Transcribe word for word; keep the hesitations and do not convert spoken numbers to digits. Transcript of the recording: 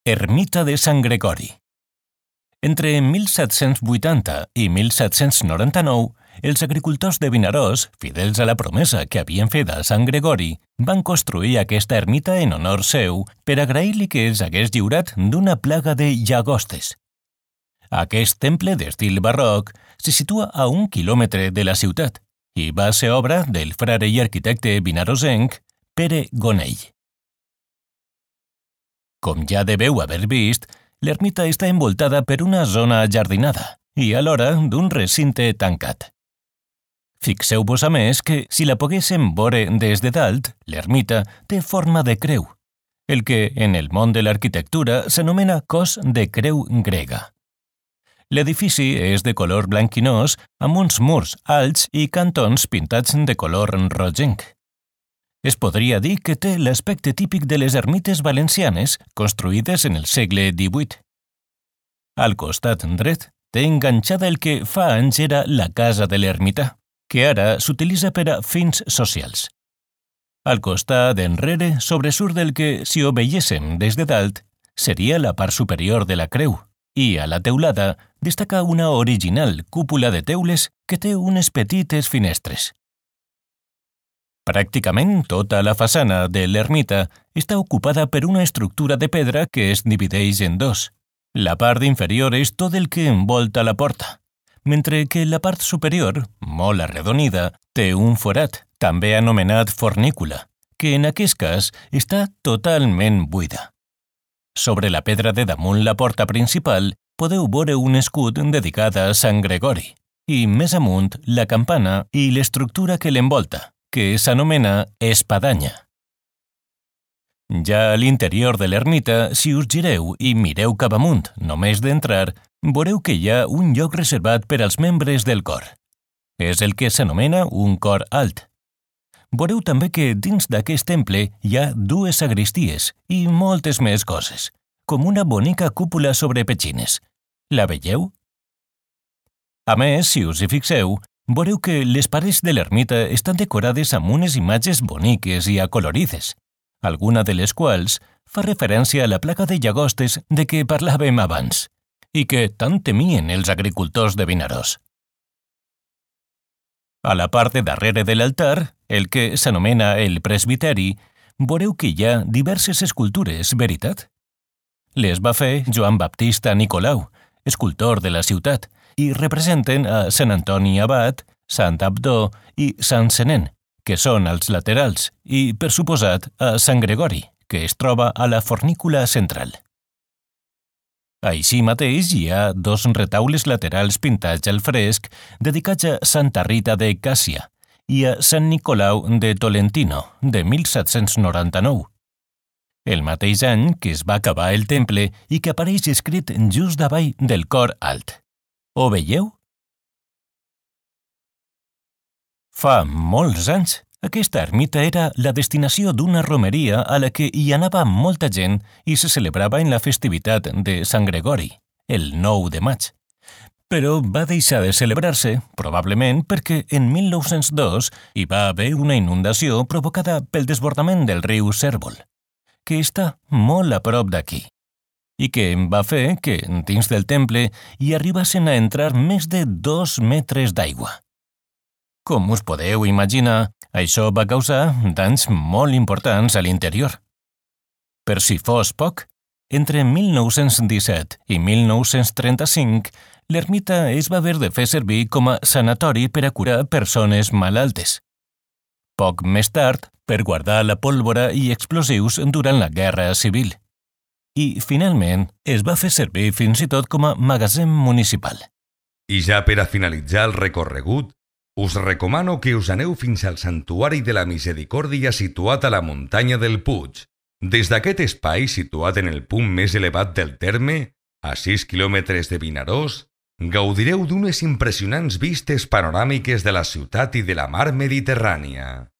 Ermita de Sant Gregori. Entre mil set-cents vuitanta i mil set-cents noranta-nou, els agricultors de Vinaròs, fidels a la promesa que havien fet a Sant Gregori, van construir aquesta ermita en honor seu per agrair-li que els hagués lliurat d'una plaga de llagostes. Aquest temple d'estil barroc se situa a un quilòmetre de la ciutat i va ser obra del frare i arquitecte vinarosenc Pere Gonell. Com ja deveu haver vist, l'ermita està envoltada per una zona jardinada i alhora d'un recinte tancat. Fixeu-vos a més que, si la poguéssim veure des de dalt, l'ermita té forma de creu, el que en el món de l'arquitectura s'anomena cos de creu grega. L'edifici és de color blanquinós amb uns murs alts i cantons pintats de color rogenc. Es podria dir que té l'aspecte típic de les ermites valencianes construïdes en el segle divuit. Al costat dret té enganxada el que fa anys era la casa de l'ermità, que ara s'utilitza per a fins socials. Al costat enrere sobresurt el que, si ho veiéssim des de dalt, seria la part superior de la creu, i a la teulada destaca una original cúpula de teules que té unes petites finestres. Pràcticament tota la façana de l'ermita està ocupada per una estructura de pedra que es divideix en dos. La part inferior és tot el que envolta la porta, mentre que la part superior, molt arredonida, té un forat, també anomenat fornícula, que en aquest cas està totalment buida. Sobre la pedra de damunt la porta principal podeu veure un escut dedicat a Sant Gregori, i més amunt la campana i l'estructura que l'envolta, que s'anomena espadanya. Ja a l'interior de l'ermita, si us gireu i mireu cap amunt només d'entrar, veureu que hi ha un lloc reservat per als membres del cor. És el que s'anomena un cor alt. Veureu també que dins d'aquest temple hi ha dues sagristies i moltes més coses, com una bonica cúpula sobre petxines. La veieu? A més, si us hi fixeu, veureu que les parets de l'ermita estan decorades amb unes imatges boniques i acolorides, alguna de les quals fa referència a la plaga de llagostes de què parlàvem abans i que tant temien els agricultors de Vinaròs. A la part de darrere de l'altar, el que s'anomena el presbiteri, veureu que hi ha diverses escultures, veritat? Les va fer Joan Baptista Nicolau, escultor de la ciutat, i representen a Sant Antoni Abat, Sant Abdó i Sant Senén, que són als laterals, i, per suposat, a Sant Gregori, que es troba a la fornícula central. Així mateix hi ha dos retaules laterals pintats al fresc dedicats a Santa Rita de Càssia i a Sant Nicolau de Tolentino, de mil set-cents noranta-nou. El mateix any que es va acabar el temple i que apareix escrit just davall del cor alt. Ho veieu? Fa molts anys, aquesta ermita era la destinació d'una romeria a la que hi anava molta gent i se celebrava en la festivitat de Sant Gregori, el nou de maig. Però va deixar de celebrar-se, probablement perquè en mil nou-cents dos hi va haver una inundació provocada pel desbordament del riu Cérvol, que està molt a prop d'aquí, i que va fer que, dins del temple, hi arribassin a entrar més de dos metres d'aigua. Com us podeu imaginar, això va causar danys molt importants a l'interior. Per si fos poc, entre mil nou-cents disset i mil nou-cents trenta-cinc, l'ermita es va haver de fer servir com a sanatori per a curar persones malaltes. Poc més tard, per guardar la pólvora i explosius durant la Guerra Civil. I, finalment, es va fer servir fins i tot com a magatzem municipal. I ja per a finalitzar el recorregut, us recomano que us aneu fins al Santuari de la Misericòrdia situat a la muntanya del Puig. Des d'aquest espai, situat en el punt més elevat del terme, a sis quilòmetres de Vinaròs, gaudireu d'unes impressionants vistes panoràmiques de la ciutat i de la mar Mediterrània.